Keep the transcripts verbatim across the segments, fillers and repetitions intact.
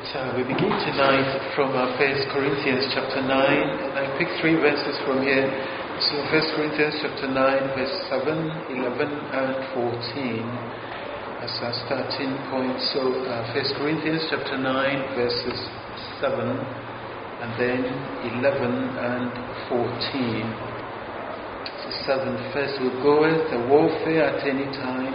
Right, uh, we begin tonight from uh, First Corinthians chapter nine, and I picked three verses from here. So First Corinthians chapter nine, verse seven, eleven, and fourteen as our starting point. So uh, First Corinthians chapter nine, verses seven, and then eleven and fourteen. So seven, first, who goeth the warfare at any time,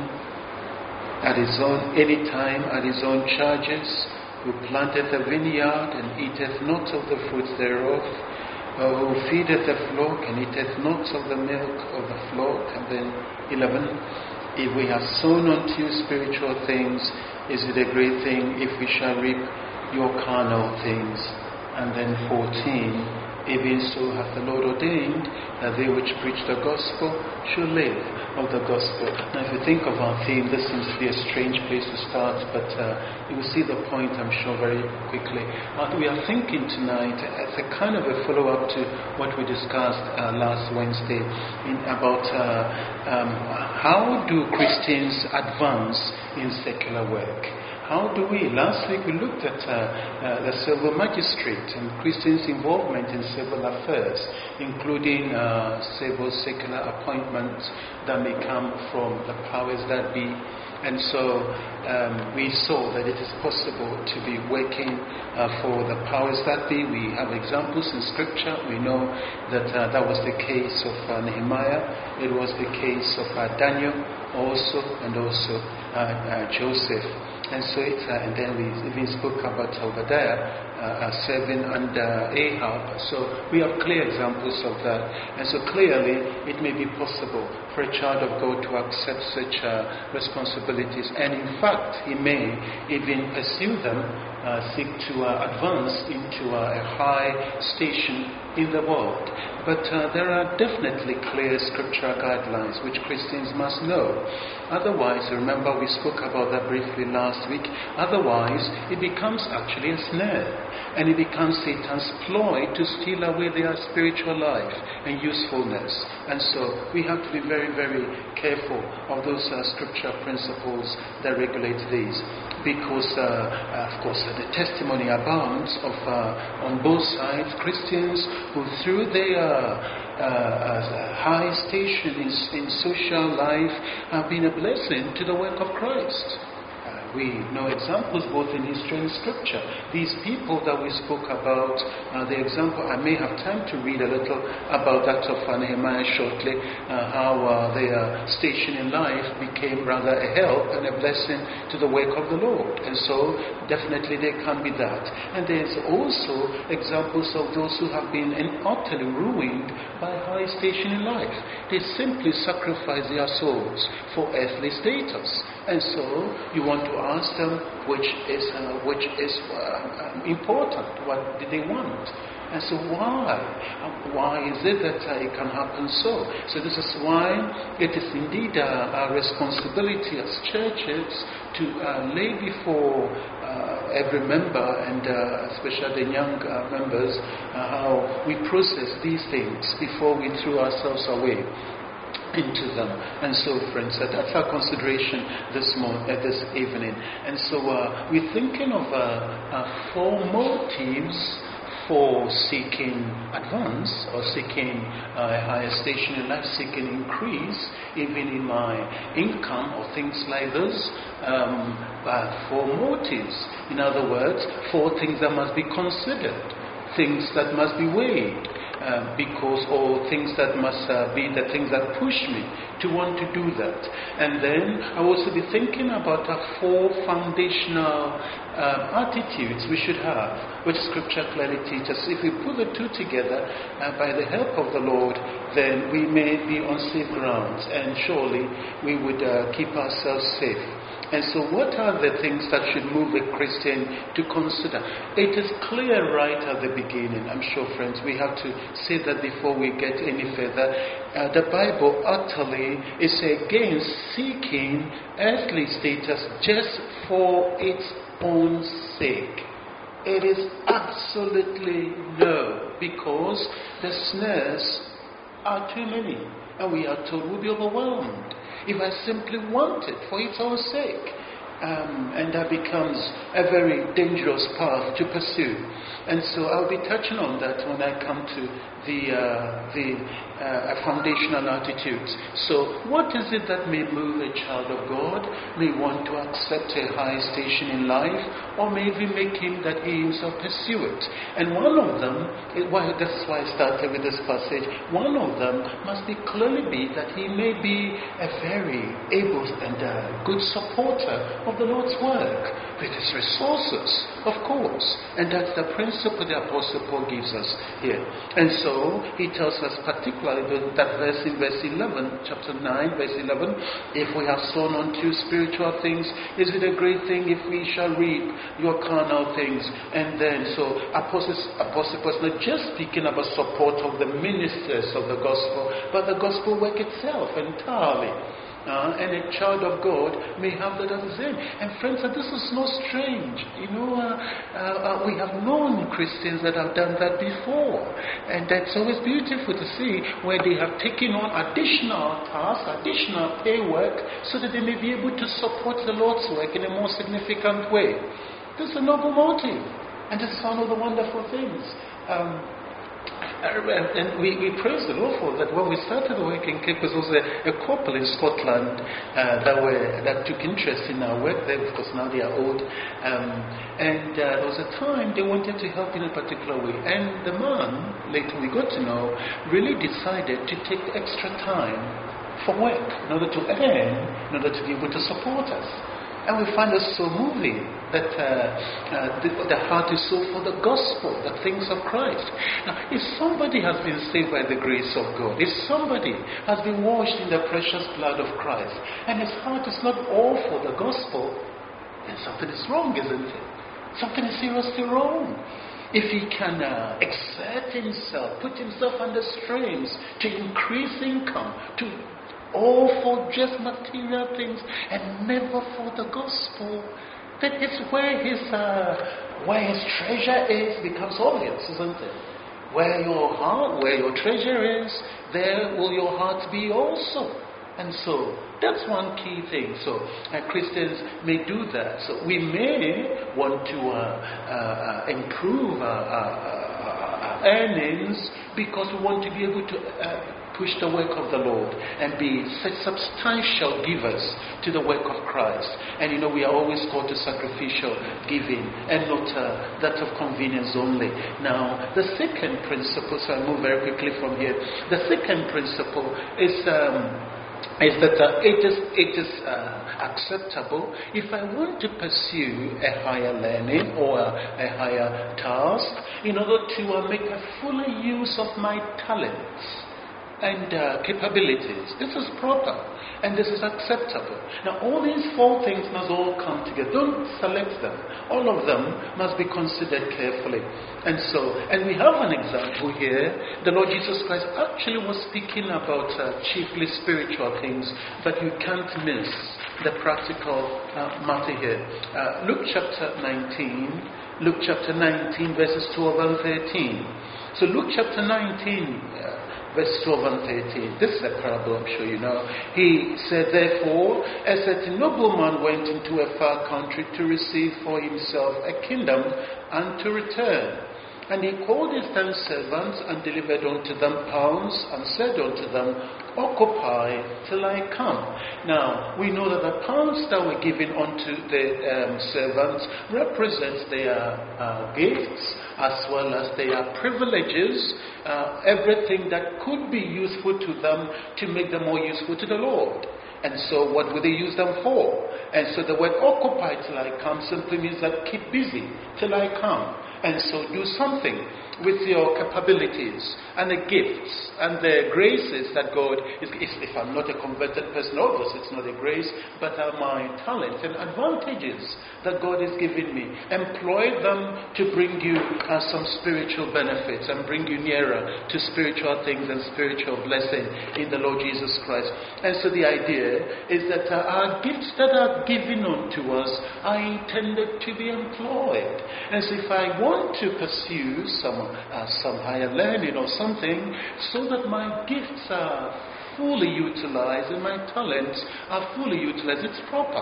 at his own any time, at his own charges, who planteth a vineyard and eateth not of the fruits thereof, or who feedeth the flock and eateth not of the milk of the flock. And then eleven, if we have sown unto you spiritual things, is it a great thing if we shall reap your carnal things? And then fourteen, even so hath the Lord ordained that they which preach the gospel should live of the gospel. Now if you think of our theme, this seems to be a strange place to start, but uh, you will see the point, I'm sure, very quickly. Uh, we are thinking tonight as a kind of a follow-up to what we discussed uh, last Wednesday in, about uh, um, how do Christians advance in secular work. How do we? Last week we looked at uh, uh, the civil magistrate and Christians' involvement in civil affairs, including uh, civil secular appointments that may come from the powers that be. And so um, we saw that it is possible to be working uh, for the powers that be. We have examples in Scripture. We know that uh, that was the case of uh, Nehemiah. It was the case of uh, Daniel also, and also uh, uh, Joseph. And so it's, uh, and then we even spoke about Obadiah uh, serving under Ahab. So we have clear examples of that. And so clearly it may be possible for a child of God to accept such uh, responsibilities. And in fact, he may even pursue them, uh, seek to uh, advance into uh, a high station in the world. But uh, there are definitely clear scriptural guidelines which Christians must know. Otherwise, remember we spoke about that briefly last week, otherwise it becomes actually a snare. And it becomes Satan's ploy to steal away their spiritual life and usefulness. And so we have to be very, very careful of those uh, scriptural principles that regulate these. Because, uh, uh, of course, uh, the testimony abounds of, uh, on both sides, Christians who through their uh, uh, high station in, in social life have been a blessing to the work of Christ. We know examples both in history and scripture. These people that we spoke about, uh, the example, I may have time to read a little about that of Nehemiah shortly, uh, how uh, their station in life became rather a help and a blessing to the work of the Lord. And so definitely there can be that. And there's also examples of those who have been utterly ruined by high station in life. They simply sacrifice their souls for earthly status. And so you want to ask them which is uh, which is uh, important. What did they want? And so why? Uh, why is it that uh, it can happen so? So this is why it is indeed uh, our responsibility as churches to uh, lay before uh, every member, and uh, especially the young uh, members, uh, how we process these things before we throw ourselves away into them. And so, friends, uh, that's our consideration this morning, uh, this evening. And so uh, we're thinking of uh, uh, four motives for seeking advance or seeking uh, a higher station in life, seeking increase even in my income or things like this. Um, uh, four motives. In other words, four things that must be considered, things that must be weighed. Uh, because or things that must uh, be the things that push me to want to do that. And then I will also be thinking about our four foundational uh, attitudes we should have, which Scripture clearly teaches. If we put the two together uh, by the help of the Lord, then we may be on safe grounds, and surely we would uh, keep ourselves safe. And so what are the things that should move a Christian to consider? It is clear right at the beginning. I'm sure, friends, we have to say that before we get any further. Uh, the Bible utterly is against seeking earthly status just for its own sake. It is absolutely no, because the snares are too many, and we are told we'll be overwhelmed. If I simply want it for its own sake, Um, and that becomes a very dangerous path to pursue. And so I'll be touching on that when I come to the, uh, the uh, foundational attitudes. So what is it that may move a child of God, may want to accept a high station in life, or maybe make him that he himself pursue it? And one of them, it, well, that's why I started with this passage, one of them must be clearly be that he may be a very able and uh, good supporter of the Lord's work with his resources, of course. And that's the principle the Apostle Paul gives us here. And so he tells us particularly that verse in verse eleven, chapter nine, verse eleven, if we have sown unto spiritual things, is it a great thing if we shall reap your carnal things? And then so Apostle, Apostle Paul is not just speaking about support of the ministers of the gospel, but the gospel work itself entirely. Uh, and a child of God may have that as his aim. And friends, uh, this is not strange. You know, uh, uh, uh, we have known Christians that have done that before. And that's always beautiful to see where they have taken on additional tasks, additional pay work, so that they may be able to support the Lord's work in a more significant way. This is a noble motive. And this is one of the wonderful things. Um, And, and we, we praise the Lord for that. When we started working, there was a, a couple in Scotland uh, that were that took interest in our work there, because now they are old. Um, and uh, there was a time they wanted to help in a particular way. And the man, later we got to know, really decided to take extra time for work in order to earn, in order to be able to support us. And we find it so moving that uh, uh, the, the heart is so for the gospel, the things of Christ. Now, if somebody has been saved by the grace of God, if somebody has been washed in the precious blood of Christ, and his heart is not all for the gospel, then something is wrong, isn't it? Something is seriously wrong. If he can uh, exert himself, put himself under strains to increase income, to all for just material things and never for the gospel, then it's where his uh, where his treasure is becomes obvious, isn't it? Where your heart, where your treasure is, there will your heart be also. And so that's one key thing. So uh, Christians may do that. So we may want to uh, uh, improve our, our, our earnings because we want to be able to uh, push the work of the Lord and be such substantial givers to the work of Christ. And you know, we are always called to sacrificial giving and not uh, that of convenience only. Now, the second principle, so I move very quickly from here. The second principle is um, is that uh, it is it is uh, acceptable if I want to pursue a higher learning or a, a higher task in order to uh, make a fuller use of my talents and uh, capabilities. This is proper and this is acceptable. Now all these four things must all come together. Don't select them. All of them must be considered carefully. And so, and we have an example here. The Lord Jesus Christ actually was speaking about uh, chiefly spiritual things that you can't miss the practical uh, matter here. Uh, Luke chapter nineteen, Luke chapter nineteen verses twelve and thirteen. So Luke chapter nineteen uh, verse twelve and thirteen. This is a parable, I'm sure you know. He said, therefore, a certain nobleman went into a far country to receive for himself a kingdom and to return. And he called his ten servants and delivered unto them pounds and said unto them, occupy till I come. Now, we know that the pounds that were given unto the um, servants represents their uh, gifts as well as their privileges, uh, everything that could be useful to them to make them more useful to the Lord. And so what would they use them for? And so the word occupy till I come simply means that keep busy till I come. And so do something with your capabilities and the gifts and the graces that God is. If I'm not a converted person, obviously it's not a grace, but are my talents and advantages that God has given me. Employ them to bring you uh, some spiritual benefits and bring you nearer to spiritual things and spiritual blessing in the Lord Jesus Christ. And so the idea is that uh, our gifts that are given unto us are intended to be employed. And so if I want to pursue some uh, some higher learning or something, so that my gifts are fully utilized and my talents are fully utilized, it's proper.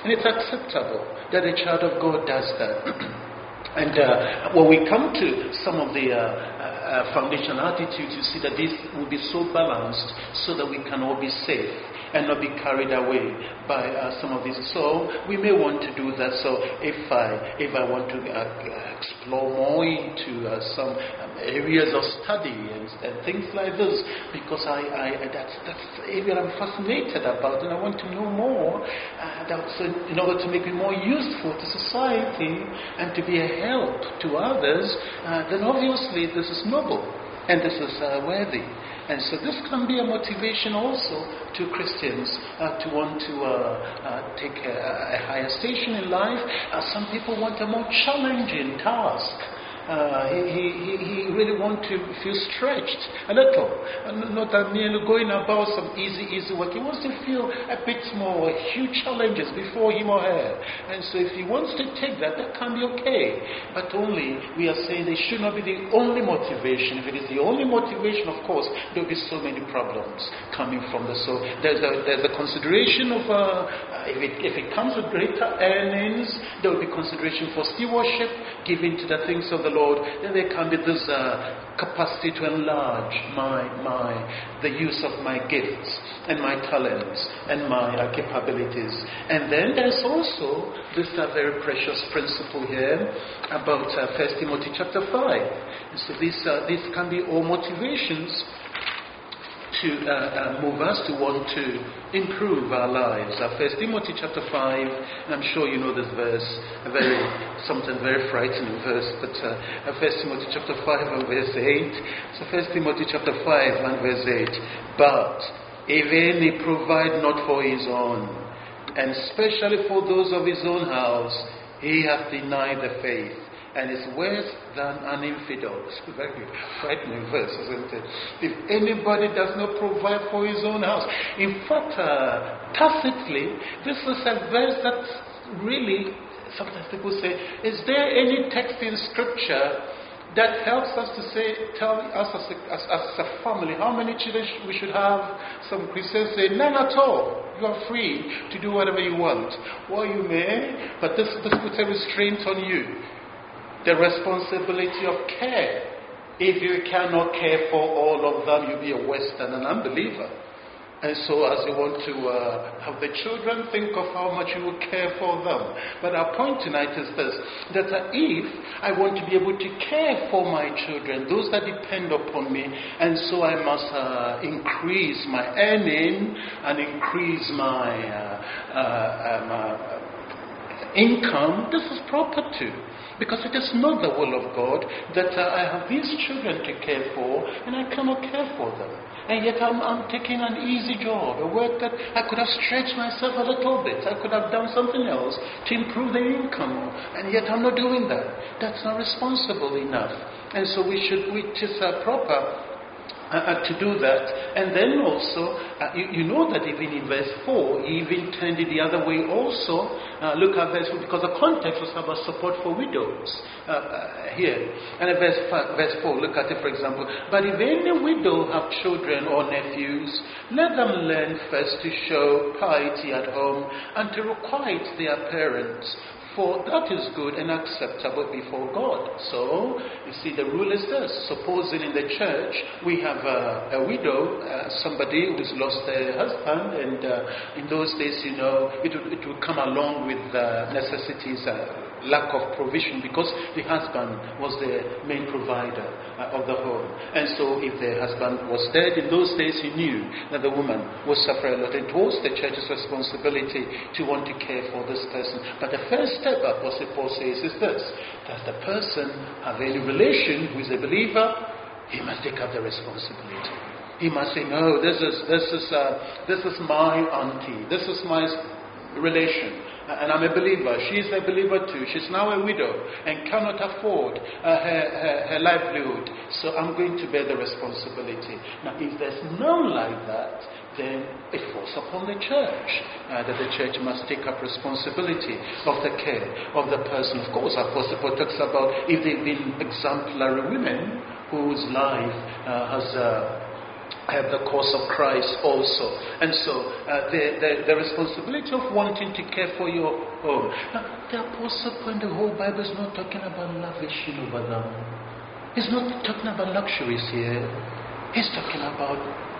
And it's acceptable that a child of God does that. And uh, when we come to some of the uh, uh, foundational attitudes, you see that this will be so balanced so that we can all be safe and not be carried away by uh, some of these. So we may want to do that. So if I if I want to uh, explore more into uh, some um, areas of study and, and things like this, because I, I that's that's the area I'm fascinated about, and I want to know more. Uh, that's in order to make me more useful to society and to be a help to others. Uh, then obviously this is noble and this is uh, worthy. And so this can be a motivation also to Christians uh, to want to uh, uh, take a, a higher station in life. Uh, some people want a more challenging task. Uh, he, he, he really wants to feel stretched a little, uh, not that merely going about some easy, easy work. He wants to feel a bit more huge challenges before him or her. And so if he wants to take that, that can be okay. But only, we are saying they should not be the only motivation. If it is the only motivation, of course, there will be so many problems coming from this. So there's a, there's a consideration of, uh, if, it, if it comes with greater earnings, there will be consideration for stewardship, giving to the things of the Lord. Then there can be this uh, capacity to enlarge my my the use of my gifts and my talents and my uh, capabilities. And then there's also this uh, very precious principle here about uh, First Timothy chapter five. And so these uh, these can be all motivations to uh, uh, move us to want to improve our lives. Uh, First Timothy chapter five, and I'm sure you know this verse, a very something very frightening verse, but uh, First Timothy chapter five and verse eight. So First Timothy chapter five and verse eight. But if any provide not for his own, and especially for those of his own house, he hath denied the faith, and is worse than an infidel. It's a very frightening verse, isn't it? If anybody does not provide for his own house. In fact, uh, tacitly, this is a verse that really, sometimes people say, is there any text in Scripture that helps us to say, tell us as a, as, as a family how many children we should have? Some Christians say, none at all. You are free to do whatever you want. Well, you may, but this, this puts a restraint on you. The responsibility of care. If you cannot care for all of them, you'll be a worse than an unbeliever. And so as you want to uh, have the children, think of how much you will care for them. But our point tonight is this, that uh, if I want to be able to care for my children, those that depend upon me, and so I must uh, increase my earning and increase my, uh, uh, um, uh, income, this is proper too. Because it is not the will of God that uh, I have these children to care for and I cannot care for them. And yet I'm, I'm taking an easy job, a work that I could have stretched myself a little bit. I could have done something else to improve the income. And yet I'm not doing that. That's not responsible enough. And so we should, which is uh, proper, Uh, uh, to do that. And then also, uh, you, you know that even in verse four, he even turned it the other way also. Uh, look at verse four, because the context was about support for widows uh, uh, here. And in verse, five, verse four, look at it for example. But if any widow have children or nephews, let them learn first to show piety at home and to requite their parents. For that is good and acceptable before God. So, you see, the rule is this. Supposing in the church we have a, a widow, uh, somebody who's lost their husband, and uh, in those days, you know, it would, it would come along with uh, necessities, uh, lack of provision, because the husband was the main provider uh, of the home. And so if the husband was dead, in those days he knew that the woman would suffer a lot. It was the church's responsibility to want to care for this person. But the first step, Apostle Paul says, is this: does the person have any relation who is a believer? He must take up the responsibility. He must say, no, this is this is uh, this is my auntie, this is my relation, and I'm a believer. She's a believer too. She's now a widow and cannot afford uh, her, her, her livelihood. So I'm going to bear the responsibility. Now, if there's none like that, then it falls upon the church uh, that the church must take up responsibility of the care of the person. Of course, Apostle Paul talks about if they've been exemplary women whose life uh, has uh, have the cause of Christ also. And so uh, the, the, the responsibility of wanting to care for your home. Now, the Apostle Paul in the whole Bible is not talking about lavishing over them. He's not talking about luxuries here. He's talking about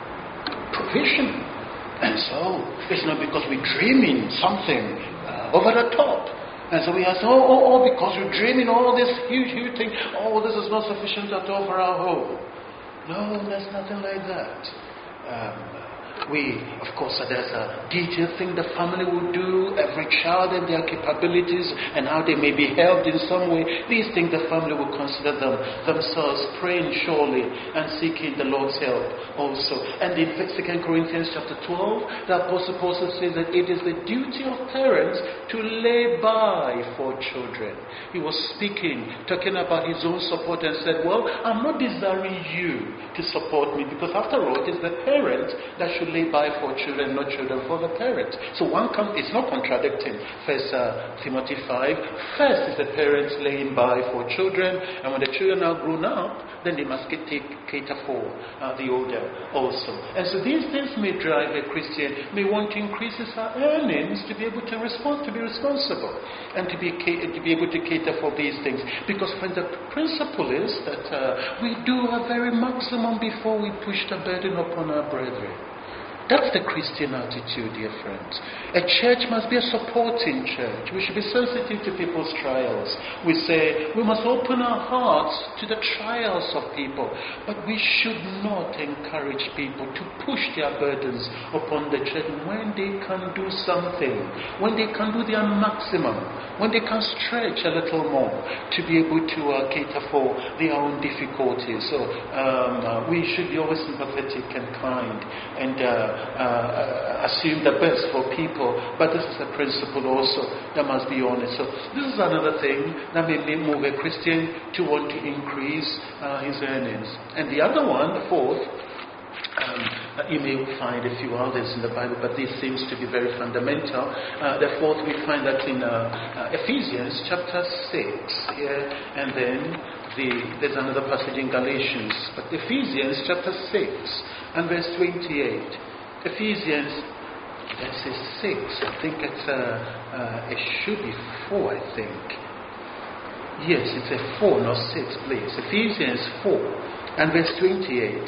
provision. And so it's not because we're dreaming something uh, over the top. And so we ask, oh, oh, oh, because we're dreaming all this huge, huge thing. Oh, this is not sufficient at all for our home. No, there's nothing like that. Um, we, of course, there's a detailed thing the family will do, every child and their capabilities and how they may be helped in some way. These things the family will consider them themselves, praying surely and seeking the Lord's help also. And in Second Corinthians chapter twelve, the Apostle Paul says that it is the duty of parents to lay by for children. He was speaking, talking about his own support and said, well, I'm not desiring you to support me because after all, it is the parent that should lay by for children, not children for the parents. So one com- it's not contradicting. First uh, Timothy five. First is the parents laying by for children, and when the children are grown up, then they must get, take, cater for uh, the older also. And so these things may drive a Christian, may want to increase his earnings to be able to respond, to be responsible, and to be to be able to cater for these things. Because friends, the principle is that uh, we do a very maximum before we push the burden upon our brethren. That's the Christian attitude, dear friends. A church must be a supporting church. We should be sensitive to people's trials. We say we must open our hearts to the trials of people, but we should not encourage people to push their burdens upon the church when they can do something, when they can do their maximum, when they can stretch a little more to be able to uh, cater for their own difficulties. So um, uh, we should be always sympathetic and kind and uh, Uh, assume the best for people, but this is a principle also that must be honest. So this is another thing that may move a Christian to want to increase uh, his earnings. And the other one, the fourth, um, you may find a few others in the Bible, but this seems to be very fundamental. Uh, the fourth, we find that in uh, uh, Ephesians chapter six, yeah, and then the, there's another passage in Galatians, but Ephesians chapter six and verse twenty-eight. Ephesians, let's say six. I think it's a, uh, it should be four, I think. Yes, it's a four, not six, please. Ephesians four and verse twenty-eight.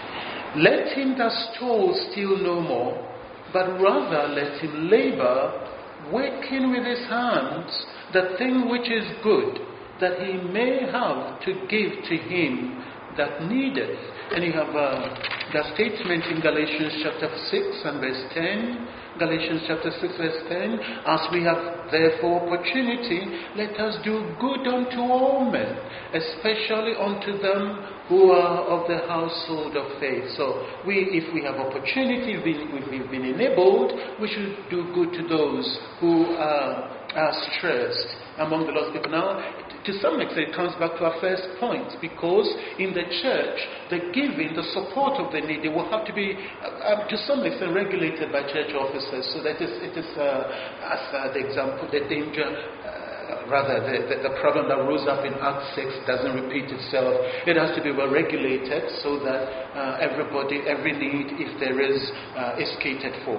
Let him that stole steal no more, but rather let him labor, working with his hands the thing which is good, that he may have to give to him that needeth. And you have uh, the statement in Galatians chapter six and verse ten. Galatians chapter six verse ten. As we have therefore opportunity, let us do good unto all men, especially unto them who are of the household of faith. So we, if we have opportunity, if we've been enabled, we should do good to those who are, are stressed among the lost people. Now, to some extent, it comes back to our first point, because in the church, the giving, the support of the needy will have to be, uh, to some extent, regulated by church officers. So that is, it is, uh, as uh, the example, the danger, uh, rather, the, the, the problem that rose up in Acts six doesn't repeat itself. It has to be well regulated so that uh, everybody, every need, if there is, uh, is catered for.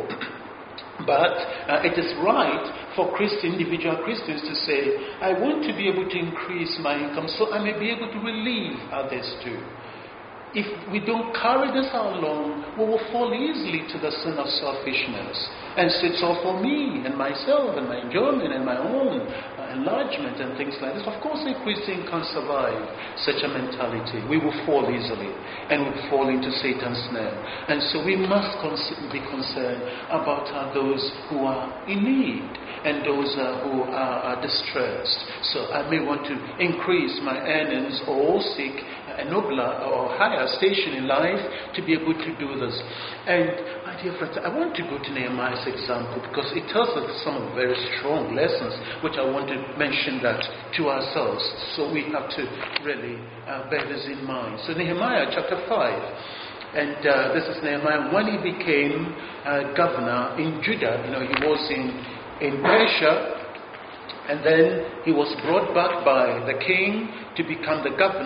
But uh, it is right for Christian, individual Christians to say, I want to be able to increase my income so I may be able to relieve others too. If we don't carry this along, we will fall easily to the sin of selfishness. And so it's all for me and myself and my enjoyment and my own uh, enlargement and things like this. Of course, a Christian can't survive such a mentality. We will fall easily and we will fall into Satan's snare. And so we must cons- be concerned about uh, those who are in need and those uh, who are, are distressed. So I may want to increase my earnings or seek a nobler or higher station in life to be able to do this. And my dear friends, I want to go to Nehemiah's example because it tells us some very strong lessons which I want to mention that to ourselves. So we have to really uh, bear this in mind. So Nehemiah chapter five. And uh, this is Nehemiah when he became uh, governor in Judah. You know, he was in, in Persia. And then he was brought back by the king to become the governor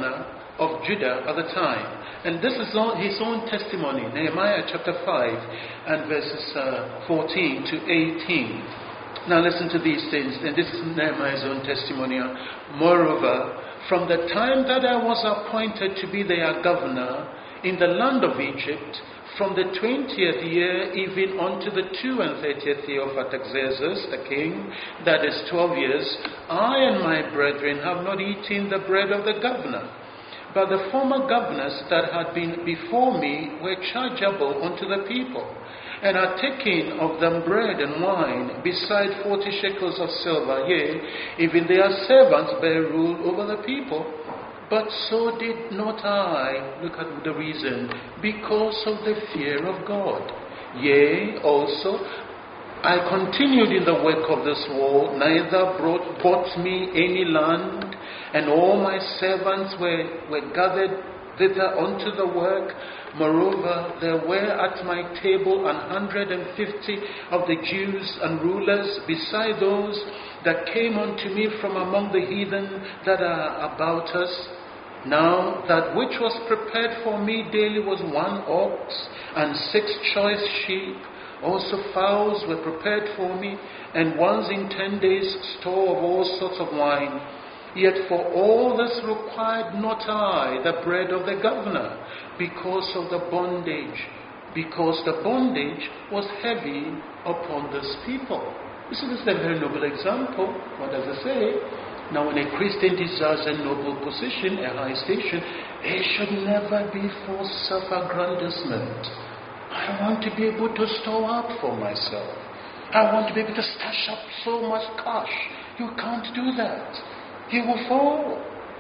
of Judah at the time. And this is his own testimony, Nehemiah chapter five and verses uh, fourteen to eighteen. Now listen to these things, and this is Nehemiah's own testimony. Moreover, from the time that I was appointed to be their governor in the land of Egypt, from the twentieth year even unto the two and thirtieth year of Artaxerxes the king, that is twelve years, I and my brethren have not eaten the bread of the governor. But the former governors that had been before me were chargeable unto the people, and had taken of them bread and wine, beside forty shekels of silver, yea, even their servants bare rule over the people. But so did not I, look at the reason, because of the fear of God. Yea, also, I continued in the work of this wall, neither brought, bought me any land, and all my servants were, were gathered thither unto the work. Moreover, there were at my table an hundred and fifty of the Jews and rulers, beside those that came unto me from among the heathen that are about us. Now that which was prepared for me daily was one ox and six choice sheep. Also fowls were prepared for me, and once in ten days store of all sorts of wine. Yet for all this required not I the bread of the governor, because of the bondage, because the bondage was heavy upon this people. You see, this is a very noble example. What does it say? Now, when a Christian desires a noble position, a high station, it should never be for self-aggrandizement. I want to be able to store up for myself. I want to be able to stash up so much cash. You can't do that. You will fall.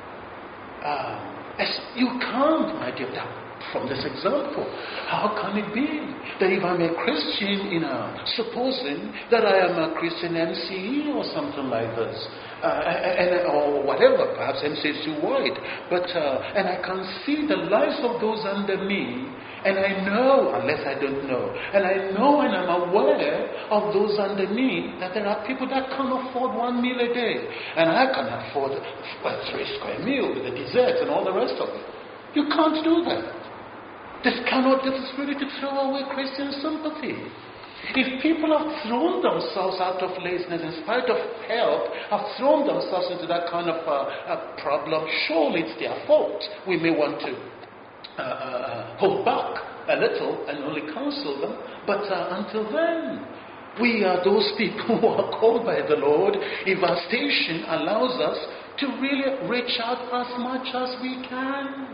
Uh, you can't, my dear. From this example, how can it be that if I'm a Christian, you know, supposing that I am a Christian M C E or something like this, uh, and, or whatever, perhaps M C E is too wide, but uh, and I can see the lives of those under me, and I know, unless I don't know, and I know and I'm aware of those under me, that there are people that can't afford one meal a day, and I can afford a three square meal with the desserts and all the rest of it. You can't do that. This cannot, this is really to throw away Christian sympathy. If people have thrown themselves out of laziness in spite of help, have thrown themselves into that kind of uh, a problem, surely it's their fault. We may want to uh, uh, hold back a little and only counsel them, but uh, until then, we are those people who are called by the Lord. If our station allows us to really reach out as much as we can.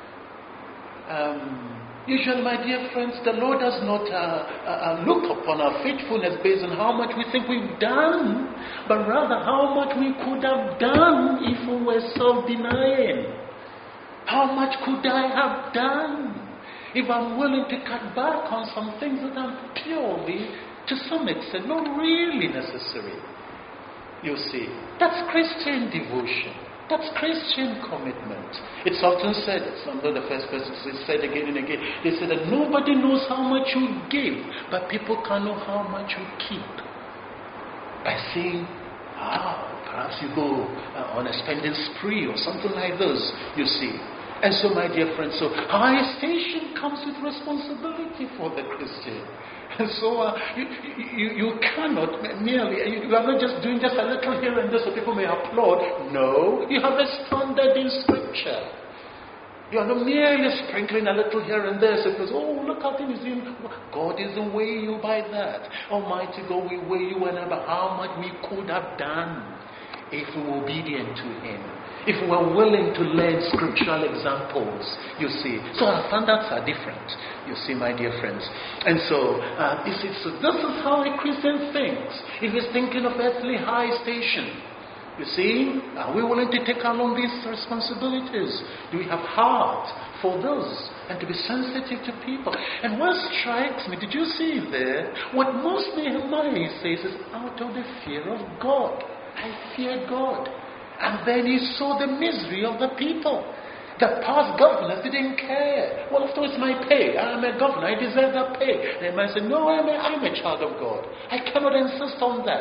Um, usually, my dear friends, the Lord does not uh, uh, look upon our faithfulness based on how much we think we've done, but rather how much we could have done if we were self-denying. How much could I have done if I'm willing to cut back on some things that are purely, to some extent, not really necessary? You see, that's Christian devotion. That's Christian commitment. It's often said, it's one of the first verses, it's said again and again. They say that nobody knows how much you give, but people can know how much you keep. By saying, ah, perhaps you go uh, on a spending spree or something like this, you see. And so, my dear friends, so high station comes with responsibility for the Christian. And so uh, you, you, you cannot merely, you, you are not just doing just a little here and there so people may applaud. No, you have a standard in Scripture. You are not merely sprinkling a little here and there so because, oh, look how things in. God isn't weighing you by that. Almighty God will weigh you whenever how much we could have done if we were obedient to Him. If we are willing to learn scriptural examples, you see. So our standards are different, you see, my dear friends. And so, uh, you see, so this is how a Christian thinks. If he's thinking of earthly high station, you see, are we willing to take along these responsibilities? Do we have heart for those? And to be sensitive to people. And what strikes me, did you see there? What most Nehemiah says is out of the fear of God. I fear God. And then he saw the misery of the people. The past governors didn't care. Well, after it's my pay. I'm a governor. I deserve that pay. They might say, no, I'm a, I'm a child of God. I cannot insist on that.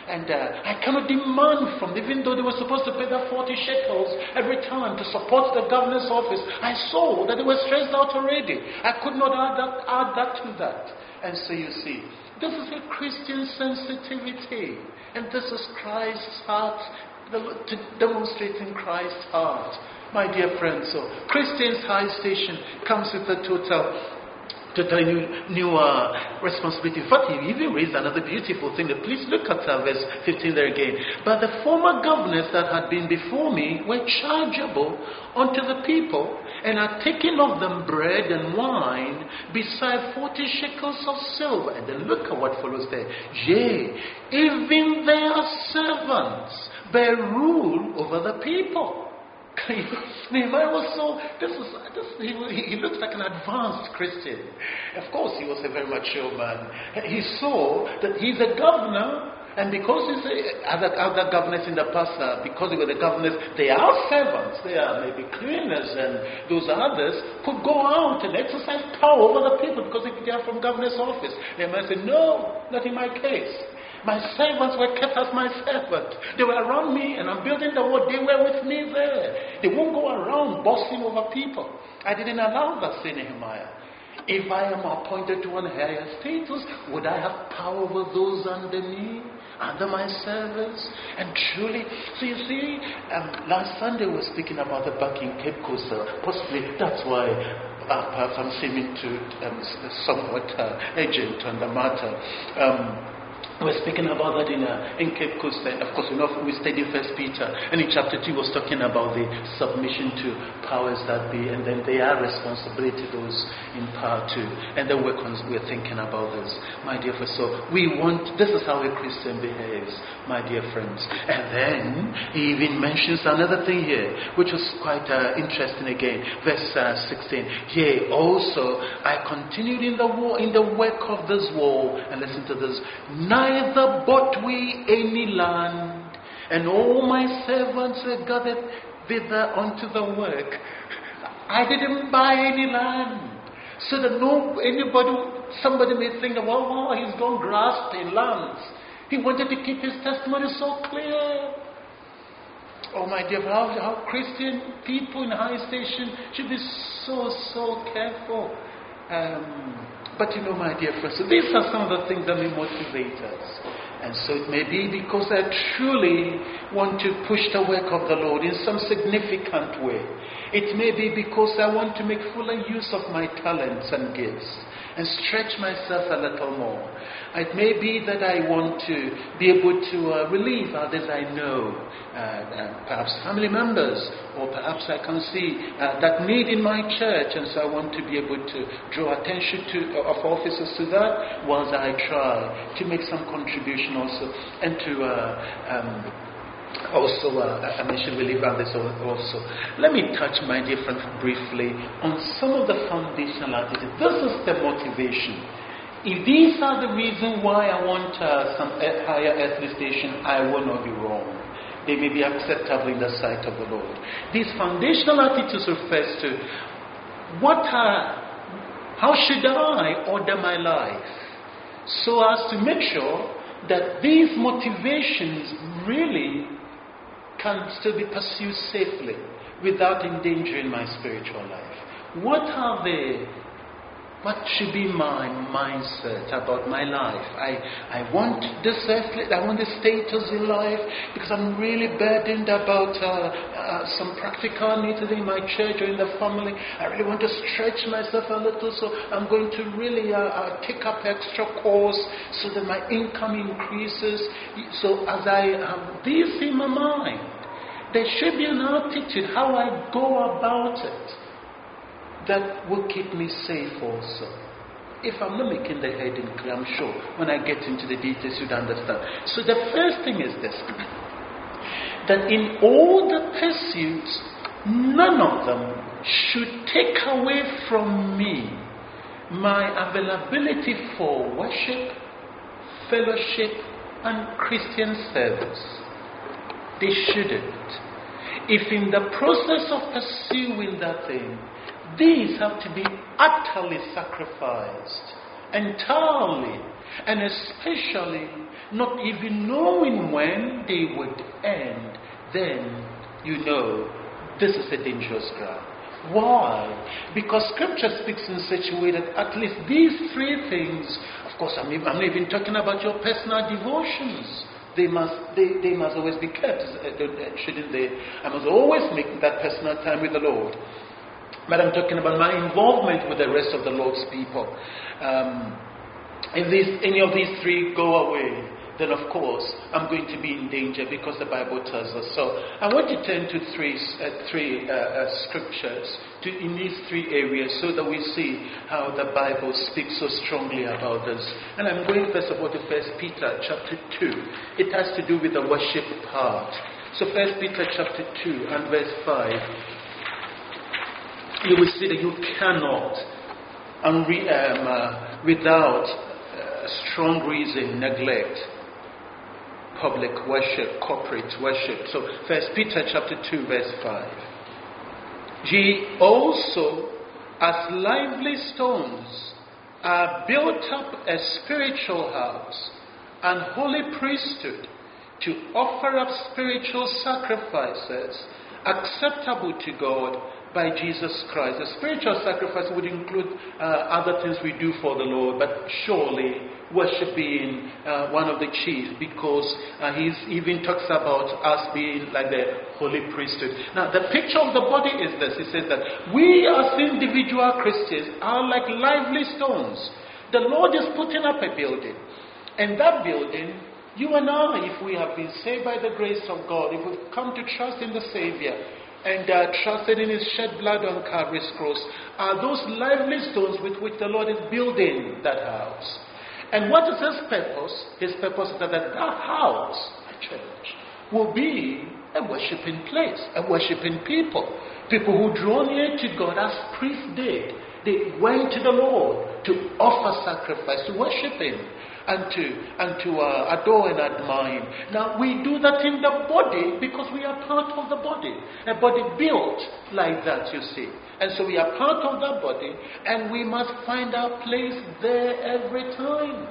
And uh, I cannot demand from them, even though they were supposed to pay that forty shekels every time to support the governor's office. I saw that they were stressed out already. I could not add that, add that to that. And so you see, this is a Christian sensitivity. And this is Christ's heart, demonstrating Christ's heart. My dear friends, so Christian's high station comes with a total Totally new, new uh, responsibility. In fact, he even raised another beautiful thing. Please look at uh, verse fifteen there again. But the former governors that had been before me were chargeable unto the people, and had taken of them bread and wine, beside forty shekels of silver. And then look at what follows there. Yea, even their servants bear rule over the people. Nehemiah was so, this is, this, he, he looks like an advanced Christian. Of course, he was a very mature man. He saw that he's a governor, and because he's a, other, other governors in the past, uh, because they were the governors, they are servants, they are maybe cleaners, and those others could go out and exercise power over the people because they are from governor's office. Nehemiah said, no, not in my case. My servants were kept as my servant. They were around me, and I'm building the wall. They were with me there. They won't go around bossing over people. I didn't allow that, say Nehemiah. If I am appointed to one higher status, would I have power over those under me, under my servants? And truly, so you see, um, last Sunday we were speaking about the back in Cape Coast. Possibly that's why uh, perhaps I'm seeming to um, somewhat uh, urgent on the matter. Um, We're speaking about that in, uh, in Cape Coast. And of course, you know, we studied First Peter, and in chapter two was talking about the submission to powers that be, and then their responsibility, those in power too. And then we're, we're thinking about this, my dear friends. So we want, this is how a Christian behaves, my dear friends. And then he even mentions another thing here, which was quite uh, interesting again. Verse uh, sixteen. Yea, also I continued in the war, in the work of this war, and listen to this. Neither bought we any land, and all my servants were gathered thither unto the work. I didn't buy any land, so that no anybody, somebody may think, well, well, he's gone grasping lands. He wanted to keep his testimony so clear. Oh my dear, how, how Christian people in high station should be so, so careful. Um, But you know, my dear friends, so these are some of the things that may motivate us. And so it may be because I truly want to push the work of the Lord in some significant way. It may be because I want to make fuller use of my talents and gifts and stretch myself a little more. It may be that I want to be able to uh, relieve others I know, uh, uh, perhaps family members, or perhaps I can see uh, that need in my church, and so I want to be able to draw attention to uh, of officers to that, whilst I try to make some contribution also, and to uh, um, also uh, I mentioned relieve others also. Let me touch, my dear friend, briefly on some of the foundational attitudes. This is the motivation. If these are the reasons why I want uh, some higher earthly station, I will not be wrong. They may be acceptable in the sight of the Lord. These foundational attitudes refers to what are, how should I order my life so as to make sure that these motivations really can still be pursued safely without endangering my spiritual life. What are the What should be my mindset about my life? I, I want this earthly, I want the status in life because I'm really burdened about uh, uh, some practical needs in my church or in the family. I really want to stretch myself a little, so I'm going to really uh, uh, take up extra course so that my income increases. So as I have this in my mind, there should be an attitude, how I go about it, that will keep me safe also. If I'm not making the heading clear, I'm sure when I get into the details you'd understand. So the first thing is this, that in all the pursuits, none of them should take away from me my availability for worship, fellowship, and Christian service. They shouldn't. If in the process of pursuing that thing, these have to be utterly sacrificed entirely, and especially not even knowing when they would end, then you know this is a dangerous ground. Why? Because Scripture speaks in such a way that at least these three things, of course, I'm, I'm not even talking about your personal devotions. They must, they, they must always be kept, shouldn't they? I must always make that personal time with the Lord. But I'm talking about my involvement with the rest of the Lord's people. Um, if these, any of these three go away, then of course I'm going to be in danger, because the Bible tells us so. I want to turn to three, uh, three uh, uh, scriptures to, in these three areas, so that we see how the Bible speaks so strongly about this. And I'm going first of all to First Peter chapter two. It has to do with the worship part. So First Peter chapter two and verse five. You will see that you cannot, unre- um, uh, without uh, strong reason, neglect public worship, corporate worship. So First Peter chapter two verse five. Ye also, as lively stones, are built up a spiritual house, and holy priesthood, to offer up spiritual sacrifices acceptable to God by Jesus Christ. The spiritual sacrifice would include uh, other things we do for the Lord, but surely worship being uh, one of the chief, because uh, he even talks about us being like the holy priesthood. Now, the picture of the body is this. He says that we as individual Christians are like lively stones. The Lord is putting up a building, and that building, you and I, if we have been saved by the grace of God, if we've come to trust in the Savior, and uh, trusted in his shed blood on Calvary's cross, are those lively stones with which the Lord is building that house. And what is his purpose? His purpose is that that house, a church, will be a worshiping place, a worshiping people. People who draw near to God as priests did. They went to the Lord to offer sacrifice, to worship him, and to, and to uh, adore and admire him. Now, we do that in the body because we are part of the body. A body built like that, you see. And so we are part of that body, and we must find our place there every time.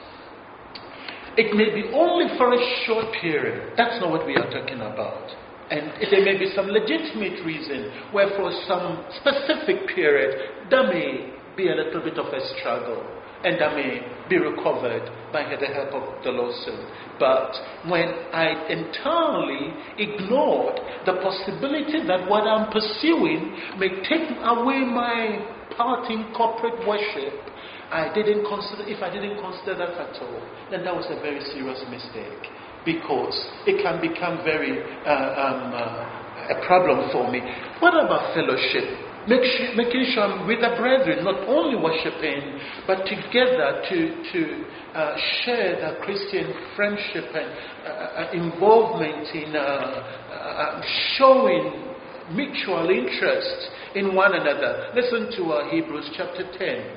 It may be only for a short period. That's not what we are talking about. And there may be some legitimate reason where for some specific period there may be a little bit of a struggle, and that may be recovered by the help of the Lord soon. But when I entirely ignored the possibility that what I'm pursuing may take away my part in corporate worship, I didn't consider, if I didn't consider that at all, then that was a very serious mistake, because it can become very uh, um, uh, a problem for me. What about fellowship? Make sure, making sure I'm with the brethren, not only worshiping, but together to, to uh, share the Christian friendship and uh, involvement in uh, uh, showing mutual interest in one another. Listen to uh, Hebrews chapter ten.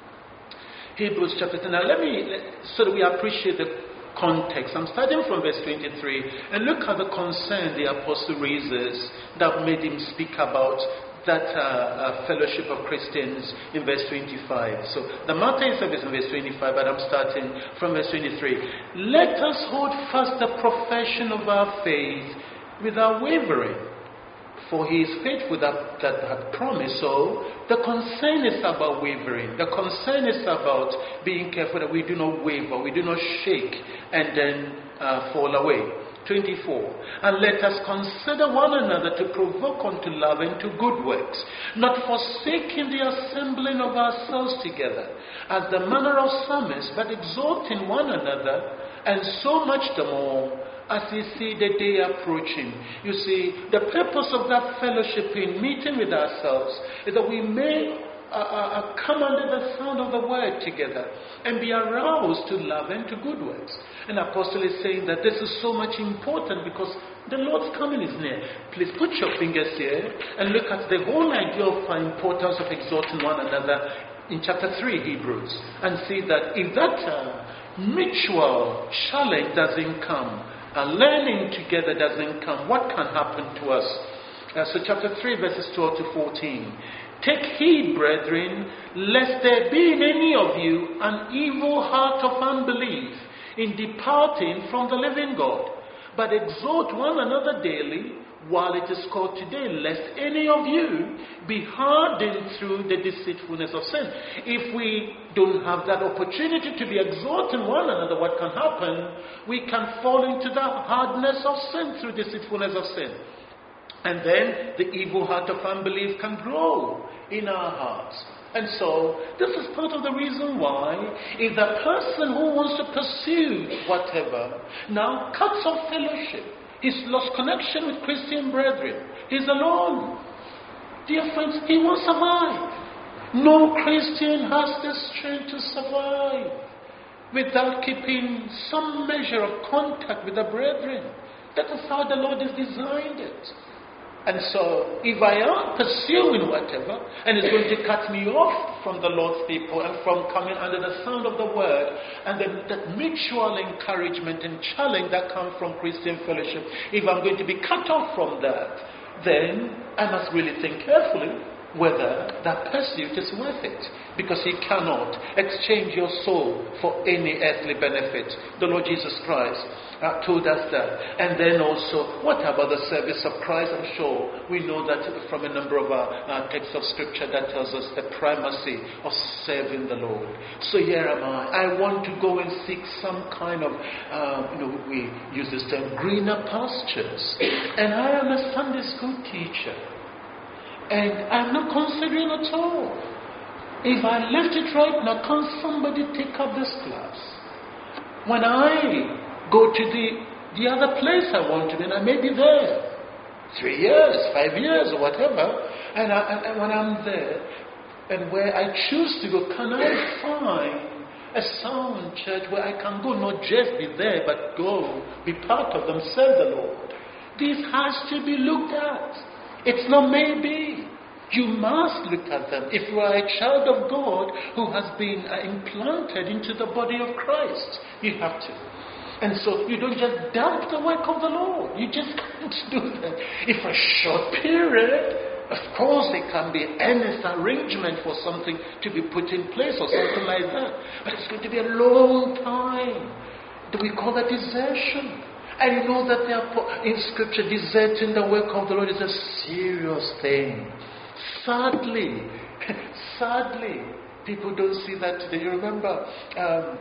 Hebrews chapter ten. Now let me, so that we appreciate the context. I'm starting from verse twenty-three, and look at the concern the apostle raises that made him speak about that uh, uh, fellowship of Christians in verse twenty-five. So the matter itself is in verse twenty-five, but I'm starting from verse twenty-three. Let us hold fast the profession of our faith without wavering, for he is faithful that, that had promised. So the concern is about wavering. The concern is about being careful that we do not waver, we do not shake and then uh, fall away. twenty-four. And let us consider one another to provoke unto love and to good works, not forsaking the assembling of ourselves together, as the manner of some is, but exhorting one another, and so much the more as you see the day approaching. You see, the purpose of that fellowship in meeting with ourselves is that we may uh, uh, come under the sound of the word together and be aroused to love and to good works. And the apostle is saying that this is so much important because the Lord's coming is near. Please put your fingers here and look at the whole idea of the importance of exhorting one another in chapter three, Hebrews, and see that if that uh, mutual challenge doesn't come, and learning together doesn't come, what can happen to us? Uh, so chapter three, verses twelve to fourteen. Take heed, brethren, lest there be in any of you an evil heart of unbelief in departing from the living God. But exhort one another daily, while it is called today, lest any of you be hardened through the deceitfulness of sin. If we don't have that opportunity to be exhorting one another, what can happen? We can fall into the hardness of sin through deceitfulness of sin. And then the evil heart of unbelief can grow in our hearts. And so, this is part of the reason why, if the person who wants to pursue whatever now cuts off fellowship, he's lost connection with Christian brethren, he's alone. Dear friends, he won't survive. No Christian has the strength to survive without keeping some measure of contact with the brethren. That is how the Lord has designed it. And so, if I am pursuing whatever, and it's going to cut me off from the Lord's people and from coming under the sound of the word, and then that mutual encouragement and challenge that comes from Christian fellowship, if I'm going to be cut off from that, then I must really think carefully whether that pursuit is worth it. Because you cannot exchange your soul for any earthly benefit. The Lord Jesus Christ uh, told us that. And then also, what about the service of Christ? I'm sure we know that from a number of uh, uh, texts of scripture that tells us the primacy of serving the Lord. So here am I. I want to go and seek some kind of, uh, you know, we use this term, greener pastures. And I am a Sunday school teacher. And I'm not considering at all. If I left it right now, can somebody take up this class? When I go to the, the other place I want to be, and I may be there three years, five years, or whatever, and, I, and, and when I'm there, and where I choose to go, can I find a sound church where I can go, not just be there, but go, be part of them, serve the Lord? This has to be looked at. It's not maybe. You must look at them. If you are a child of God who has been uh, implanted into the body of Christ, you have to. And so you don't just dump the work of the Lord. You just can't do that. If for a short period, of course there can be earnest arrangement for something to be put in place or something like that. But it's going to be a long time. Do we call that desertion? And you know that in Scripture, deserting the work of the Lord is a serious thing. Sadly, sadly, people don't see that today. You remember um,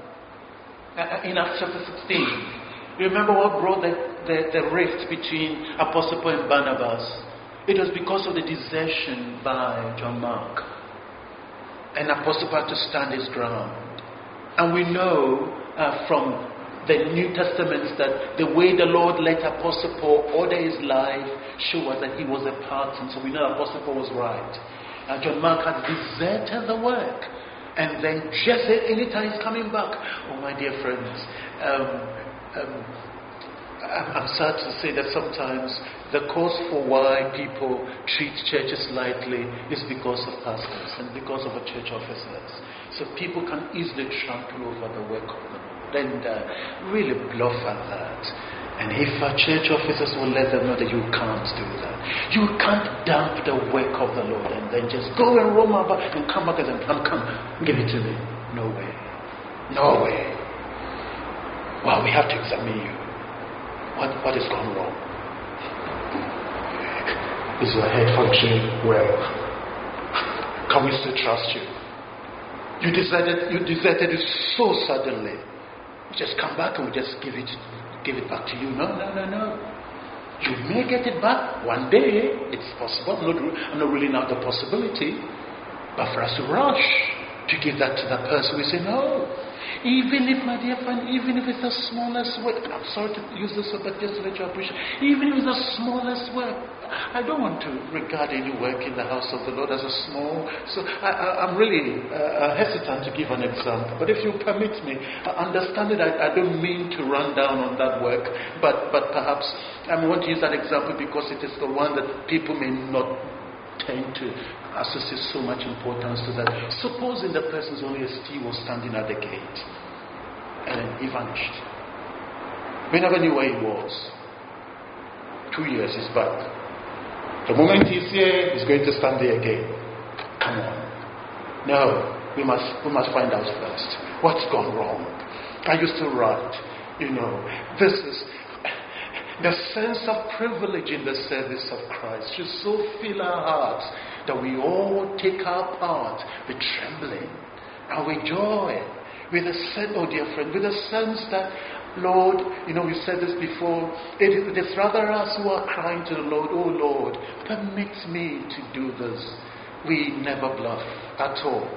in Acts chapter sixteen, you remember what brought the, the, the rift between Apostle Paul and Barnabas? It was because of the desertion by John Mark. And Apostle Paul had to stand his ground. And we know uh, from the New Testament that the way the Lord let Apostle Paul order his life showed us that he was a partner. So we know Apostle Paul was right. Uh, John Mark had deserted the work. And then just anytime he's coming back, oh my dear friends, um, um, I'm, I'm sad to say that sometimes the cause for why people treat churches lightly is because of pastors and because of the church officers. So people can easily trample over the work of the Lord and uh, really bluff at that. And if our church officers will let them know that you can't do that, you can't dump the work of the Lord and then just go and roam about and come back and say, come, come, give it to me. No way. No way. Well, we have to examine you. What, what has gone wrong? Is your head functioning well? Can we still trust you? You deserted, you deserted it so suddenly. Just come back and we just give it, give it back to you. No, no, no, no. You may get it back one day. It's possible. I'm not, I'm not ruling out the possibility. But for us to rush to give that to that person, we say no. Even if, my dear friend, even if it's the smallest work, I'm sorry to use this word, but just to let you appreciate, even if it's the smallest work, I don't want to regard any work in the house of the Lord as a small, so I, I, I'm really uh, hesitant to give an example, but if you permit me, understand it, I, I don't mean to run down on that work, but, but perhaps I want to use that example because it is the one that people may not tend to associate so much importance to that. Supposing the person's only a steward standing at the gate and then he vanished. We never knew where he was. Two years he's back. The moment he's here, he's going to stand there again. come on. No, we must we must find out first what's gone wrong. I used to write, you know, this is the sense of privilege in the service of Christ should so fill our hearts that we all take our part with trembling and with joy, with a sense, oh dear friend, with a sense that, Lord, you know, we said this before, it is, it is rather us who are crying to the Lord, oh Lord, permit me to do this. We never bluff at all,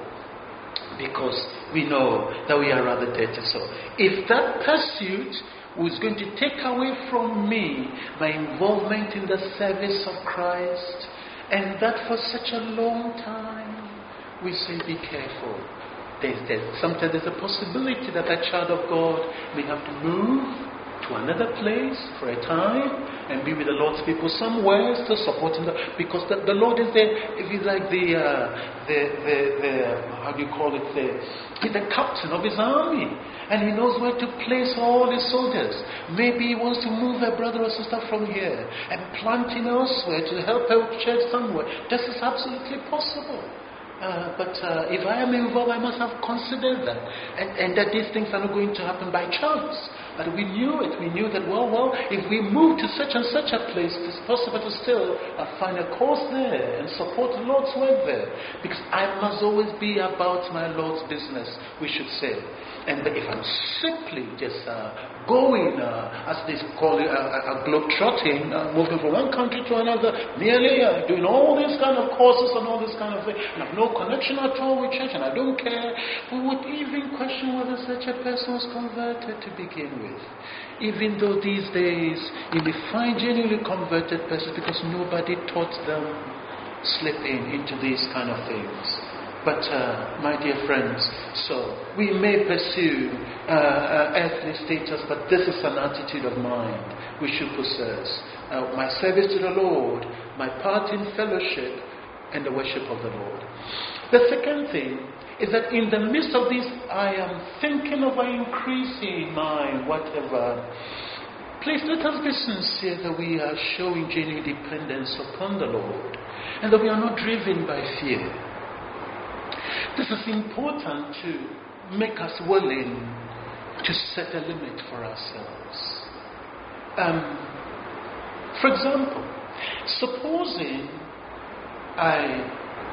because we know that we are rather dirty. So if that pursuit was going to take away from me my involvement in the service of Christ, and that for such a long time, we say be careful. There's, there's, sometimes there's a possibility that a child of God may have to move to another place for a time and be with the Lord's people somewhere, still supporting them, because the, the Lord is there. If he's like the, uh, the, the, the, how do you call it, the, he's the captain of his army, and he knows where to place all his soldiers. Maybe he wants to move a brother or sister from here and plant him elsewhere to help a church somewhere. This is absolutely possible. Uh, but uh, if I am involved, I must have considered that. And, and that these things are not going to happen by chance. But we knew it. We knew that, well, well, if we move to such and such a place, it's possible to still uh, find a course there and support the Lord's work there. Because I must always be about my Lord's business, we should say. And if I'm simply just uh, going, uh, as they call it, uh, a globe-trotting, uh, moving from one country to another, merely uh, doing all these kind of courses and all this kind of thing, and I have no connection at all with church, and I don't care, we would even question whether such a person was converted to begin with. Even though these days you may find genuinely converted persons because nobody taught them slipping into these kind of things. But, uh, my dear friends, so we may pursue uh, uh, earthly status, but this is an attitude of mind we should possess. Uh, my service to the Lord, my part in fellowship, and the worship of the Lord. The second thing is that in the midst of this, I am thinking of an increasing mind, whatever. Please let us be sincere that we are showing genuine dependence upon the Lord, and that we are not driven by fear. This is important to make us willing to set a limit for ourselves. Um, for example, supposing I,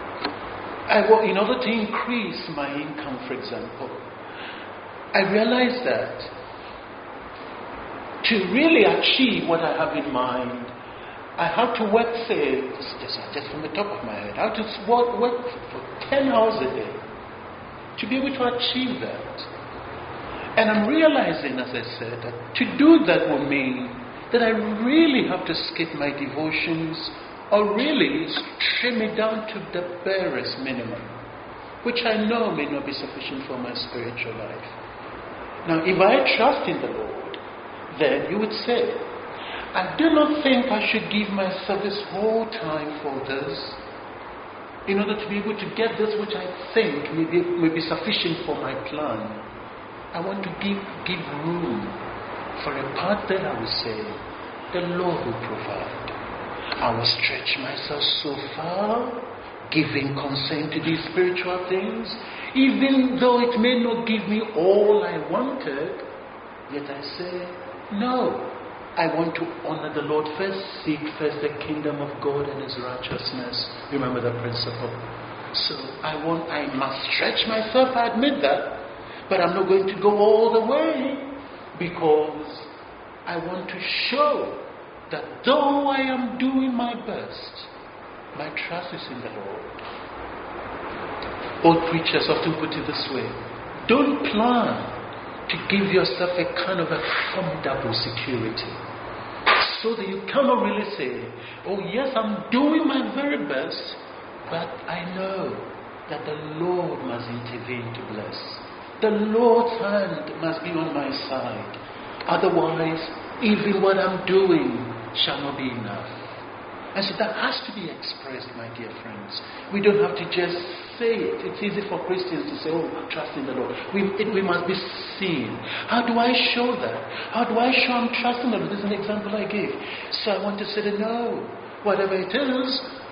I, in order to increase my income, for example, I realize that to really achieve what I have in mind, I have to work, say, just, just from the top of my head, I have to work, work for ten hours a day to be able to achieve that. And I'm realizing, as I said, that to do that will mean that I really have to skip my devotions or really trim it down to the barest minimum, which I know may not be sufficient for my spiritual life. Now, if I trust in the Lord, then you would say, I do not think I should give myself this whole time for this, in order to be able to get this which I think may be, may be sufficient for my plan. I want to give, give room for a part that I will say, the Lord will provide. I will stretch myself so far, giving consent to these spiritual things, even though it may not give me all I wanted, yet I say, no. I want to honor the Lord first, seek first the kingdom of God and His righteousness. Remember the principle. So I want, I must stretch myself, I admit that, but I'm not going to go all the way, because I want to show that though I am doing my best, my trust is in the Lord. Old preachers often put it this way: don't plan to give yourself a kind of a formidable security, so that you cannot really say, oh yes, I'm doing my very best, but I know that the Lord must intervene to bless. The Lord's hand must be on my side. Otherwise, even what I'm doing shall not be enough. And so that has to be expressed, my dear friends. We don't have to just say it. It's easy for Christians to say, oh, trust in the Lord. We, it, we must be seen. How do I show that? How do I show I'm trusting the Lord? This is an example I gave. So I want to say that no, whatever it is,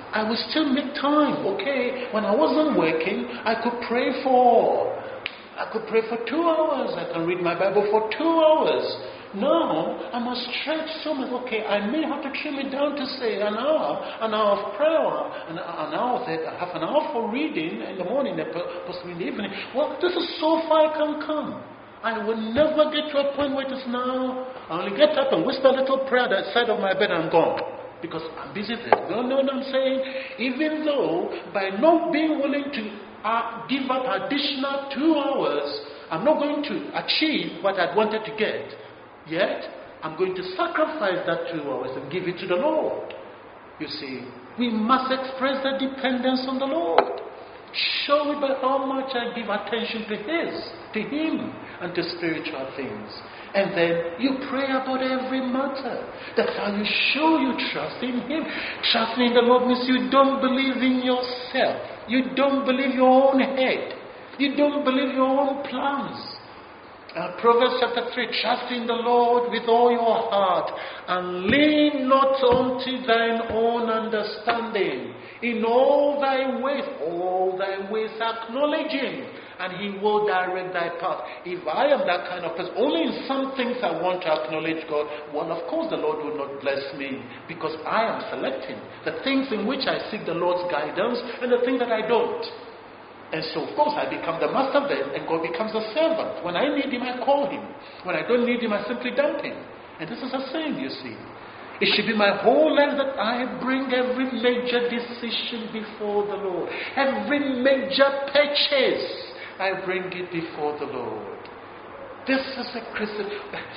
I will still make time, okay? When I wasn't working, I could pray for, I could pray for two hours. I can read my Bible for two hours. Now, I must stretch so much. Okay, I may have to trim it down to say an hour, an hour of prayer, an, an hour, half an hour for reading in the morning, possibly in the evening. Well, this is so far I can come. I will never get to a point where it is now. I only get up and whisper a little prayer at the side of my bed and I'm gone. Because I'm busy there. No, no, no, I'm saying, even though by not being willing to uh, give up additional two hours, I'm not going to achieve what I wanted to get. Yet, I'm going to sacrifice that two hours and give it to the Lord. You see, we must express that dependence on the Lord. Show it by how much I give attention to His, to Him, and to spiritual things. And then you pray about every matter. That's how you show you trust in Him. Trusting in the Lord means you don't believe in yourself. You don't believe your own head. You don't believe your own plans. Uh, Proverbs chapter three, trust in the Lord with all your heart and lean not unto thine own understanding. In all thy ways, all thy ways acknowledge Him, and He will direct thy path. If I am that kind of person, only in some things I want to acknowledge God, well, of course the Lord will not bless me, because I am selecting the things in which I seek the Lord's guidance and the things that I don't. And so, of course, I become the master then, and God becomes a servant. When I need Him, I call Him. When I don't need Him, I simply dump Him. And this is a saying, you see. It should be my whole life that I bring every major decision before the Lord. Every major purchase, I bring it before the Lord. This is a Christian...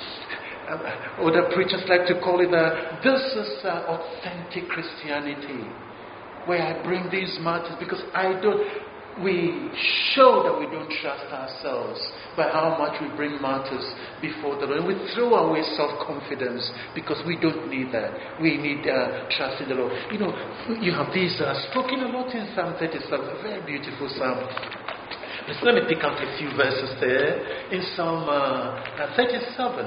or the preachers like to call it a... This is a authentic Christianity. Where I bring these matters because I don't... We show that we don't trust ourselves by how much we bring matters before the Lord. And we throw away self-confidence because we don't need that. We need uh, trust in the Lord. You know, you have these uh, spoken a lot in Psalm thirty-seven, a very beautiful psalm. Just let me pick up a few verses there. In Psalm uh, thirty-seven,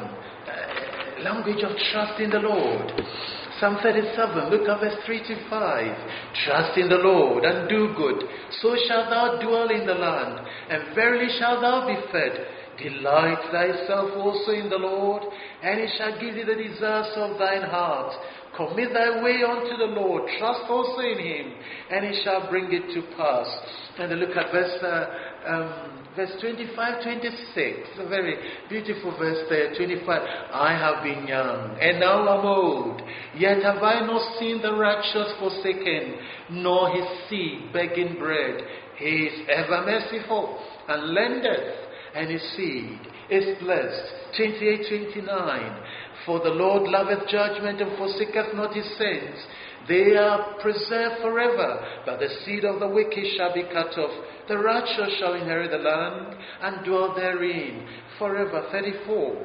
uh, language of trust in the Lord. Psalm thirty-seven, look at verse three to five. Trust in the Lord and do good, so shalt thou dwell in the land, and verily shalt thou be fed. Delight thyself also in the Lord, and He shall give thee the desires of thine heart. Commit thy way unto the Lord, trust also in Him, and He shall bring it to pass. And then look at verse uh, um, verse twenty-five, twenty-six. It's a very beautiful verse there. twenty-five. I have been young, and now am old, yet have I not seen the righteous forsaken, nor his seed begging bread. He is ever merciful, and lendeth, and his seed is blessed. twenty-eight, twenty-nine. For the Lord loveth judgment, and forsaketh not his saints. They are preserved forever, but the seed of the wicked shall be cut off. The righteous shall inherit the land, and dwell therein forever. thirty-four.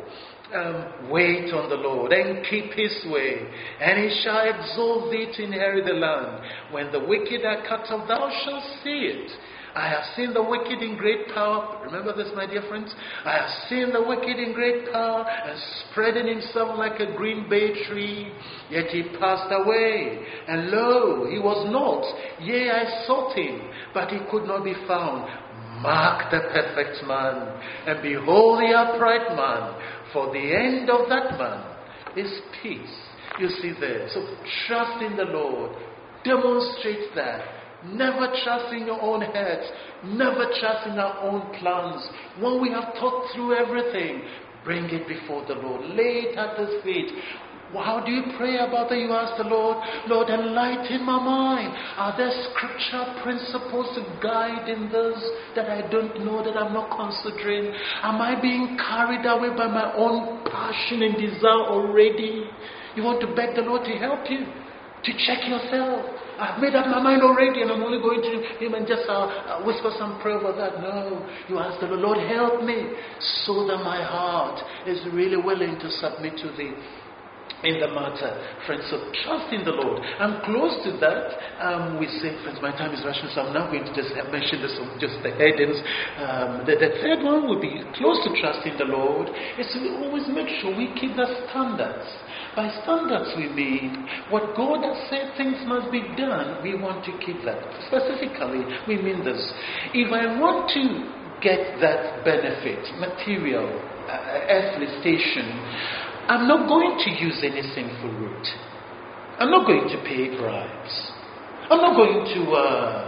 Um, wait on the Lord, and keep His way, and He shall exalt thee to inherit the land. When the wicked are cut off, thou shalt see it. I have seen the wicked in great power. Remember this, my dear friends? I have seen the wicked in great power, and spreading himself like a green bay tree. Yet he passed away, and lo, he was not. Yea, I sought him, but he could not be found. Mark the perfect man, and behold the upright man, for the end of that man is peace. You see there. So trust in the Lord. Demonstrate that. Never trust in your own heads. Never trust in our own plans. When we have thought through everything, bring it before the Lord. Lay it at His feet. How do you pray about that? You ask the Lord, Lord, enlighten my mind. Are there scriptural principles to guide in this that I don't know, that I'm not considering? Am I being carried away by my own passion and desire already? You want to beg the Lord to help you, to check yourself. I've made up my mind already, and I'm only going to Him and just uh, uh, whisper some prayer about that. No, you ask the Lord, Lord, help me, so that my heart is really willing to submit to Thee. in the matter, friends. So trust in the Lord. And close to that, um, we say, friends, my time is rushing, so I'm now going to just mention this, just the headings. Um, the, the third one would be close to trust in the Lord, is to always make sure we keep the standards. By standards we mean what God has said things must be done, we want to keep that. Specifically, we mean this. If I want to get that benefit, material, uh, earthly station, I'm not going to use any sinful route. I'm not going to pay bribes. I'm not going to uh,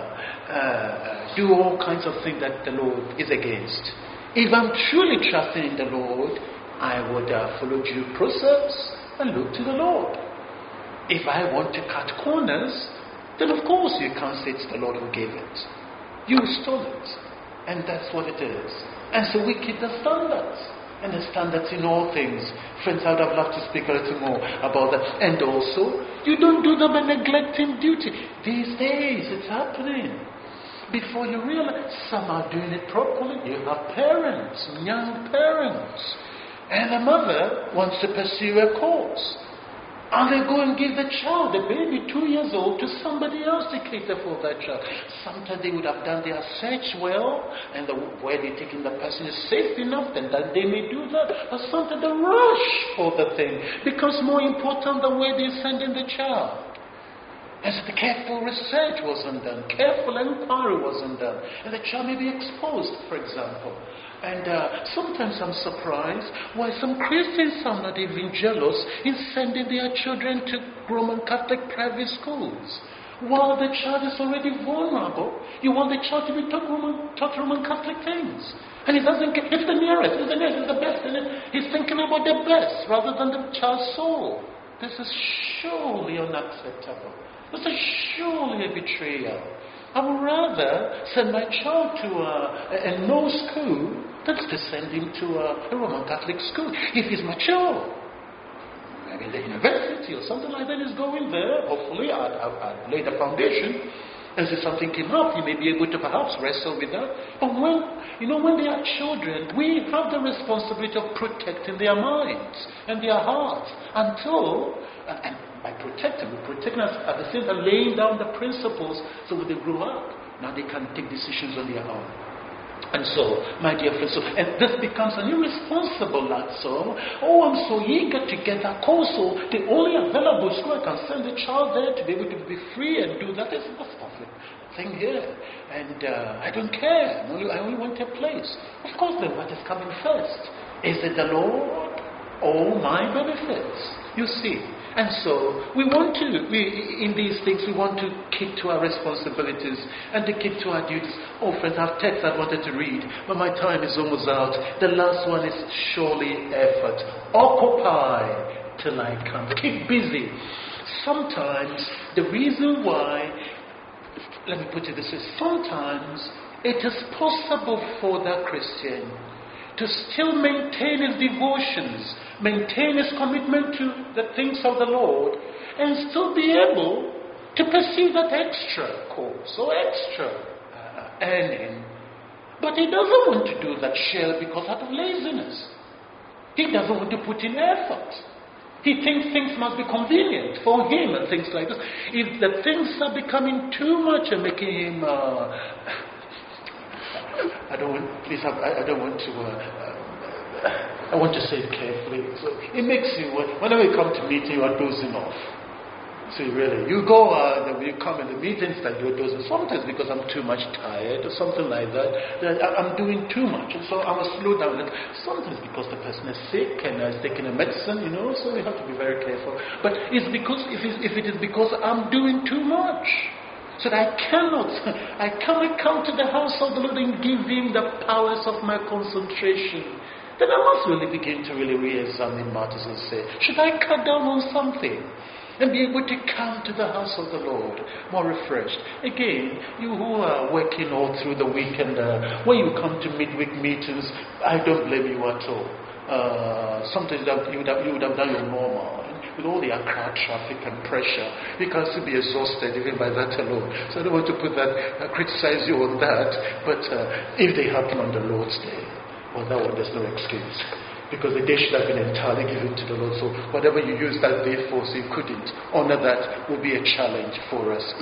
uh, do all kinds of things that the Lord is against. If I'm truly trusting in the Lord, I would uh, follow due process and look to the Lord. If I want to cut corners, then of course you can't say it's the Lord who gave it. You stole it. And that's what it is. And so we keep the standards. And the standards in all things. Friends, I would have loved to speak a little more about that. And also, you don't do them by neglecting duty. These days, it's happening. Before you realize, some are doing it properly. You have parents, young parents. And a mother wants to pursue a course. And they go and give the child, the baby, two years old, to somebody else to cater for that child. Sometimes they would have done their search well, and the, where they're taking the person is safe enough, then that they may do that. But sometimes the rush for the thing becomes more important than where they're sending the child. And so the careful research wasn't done, careful inquiry wasn't done, and the child may be exposed, for example. And uh, sometimes I'm surprised why some Christians are not even jealous in sending their children to Roman Catholic private schools. While the child is already vulnerable, you want the child to be taught Roman, taught Roman Catholic things. And he doesn't care. It's the nearest, it's the nearest, it's the best. And he's thinking about the best rather than the child's soul. This is surely unacceptable. This is surely a betrayal. I would rather send my child to a, a, a no school than to send him to a, a Roman Catholic school. If he's mature, maybe the university or something like that is going there. Hopefully, I'd, I'd, I'd lay the foundation. As if something came up, he may be able to perhaps wrestle with that. But when, you know, when they are children, we have the responsibility of protecting their minds and their hearts until, and, and by protecting, we're protecting us at the same time, laying down the principles so when they grow up, now they can take decisions on their own. And so, my dear friends, so, and this becomes an irresponsible lad, so, oh, I'm so eager to get that course, so the only available school I can send the child there to be able to be free and do that is the stuff thing here. And uh, I don't care. I only, I only want a place. Of course, then what is coming first? Is it the Lord or my benefits? You see. And so, we want to, we, in these things, we want to keep to our responsibilities and to keep to our duties. Oh, friends, I have text I wanted to read, but my time is almost out. The last one is surely effort. Occupy till I come. Keep busy. Sometimes, the reason why, let me put it this way, sometimes it is possible for that Christian to still maintain his devotions, maintain his commitment to the things of the Lord, and still be able to pursue that extra course or extra uh, earning. But he doesn't want to do that shell because out of laziness. He doesn't want to put in effort. He thinks things must be convenient for him and things like this. If the things are becoming too much and making him... Uh, I don't want, please, I, I don't want to, uh, uh, I want to say it carefully. So it makes you, whenever you come to meeting, you are dozing off. See, really, you go, uh, you come in the meetings that you're dozing. Sometimes because I'm too much tired or something like that, that I'm doing too much. And so I must slow down. And sometimes because the person is sick and is taking a medicine, you know, so we have to be very careful. But it's because, if, it's, if it is because I'm doing too much, so that I cannot, I cannot come to the house of the Lord and give Him the powers of my concentration, then I must really begin to really re-examine matters and say, should I cut down on something and be able to come to the house of the Lord more refreshed? Again, you who are working all through the week and uh, when you come to midweek meetings, I don't blame you at all. Uh, sometimes you would, have, you would have done your normal. With all the Accra traffic and pressure, you can still be exhausted even by that alone. So I don't want to put that, uh, criticize you on that, but uh, if they happen on the Lord's day, well, that one, there's no excuse. because the day should have been entirely given to the Lord. So whatever you used that day for, so you couldn't honor that, will be a challenge for us.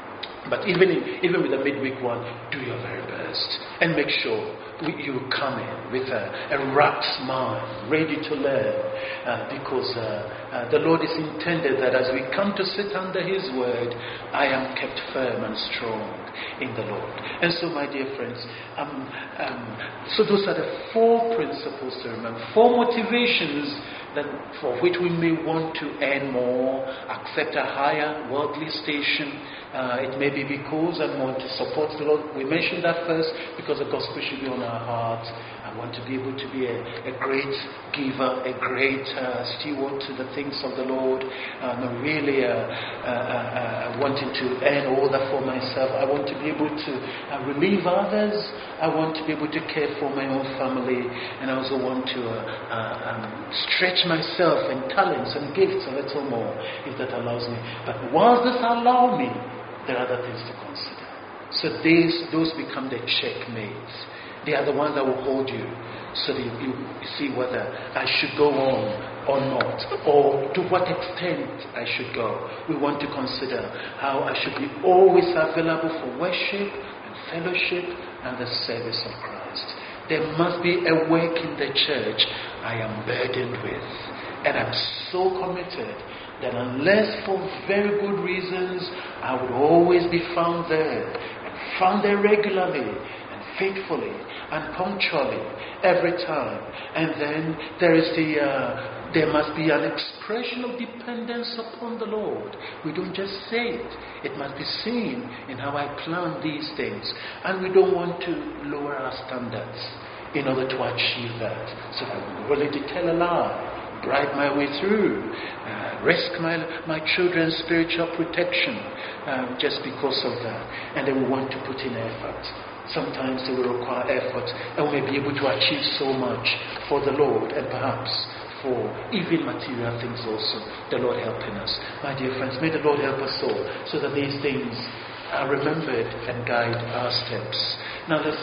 But even in, even with the midweek one, do your very best and make sure we, you come in with a, a rapt mind, ready to learn, uh, because uh, uh, the Lord is intended that as we come to sit under His word, I am kept firm and strong in the Lord. And so, my dear friends, um, um, so those are the four principles to remember, four motivations that for which we may want to earn more, accept a higher worldly station. Uh, it may be because I want to support the Lord. We mentioned that first because the gospel should be on our hearts. I want to be able to be a, a great giver, a great uh, steward to the things of the Lord. I'm really uh, uh, uh, wanting to earn all that for myself. I want to be able to uh, relieve others. I want to be able to care for my own family. And I also want to uh, uh, um, stretch myself in talents and gifts a little more, if that allows me. But whilst this allows me, there are other things to consider. So these, those become the checkmates. They are the ones that will hold you, so that you, you see whether I should go on or not, or to what extent I should go. We want to consider how I should be always available for worship and fellowship and the service of Christ. There must be a work in the church I am burdened with, and I'm so committed that unless for very good reasons, I would always be found there, and found there regularly, and faithfully, and punctually, every time. And then there is the, uh, there must be an expression of dependence upon the Lord. We don't just say it. It must be seen in how I plan these things. And we don't want to lower our standards in order to achieve that. So I'm willing to tell a lie, bribe my way through, uh, risk my my children's spiritual protection um, just because of that. And then we want to put in effort. Sometimes it will require effort, and we may be able to achieve so much for the Lord, and perhaps for even material things also. The Lord helping us. My dear friends, may the Lord help us all, so that these things are remembered and guide our steps. Now let's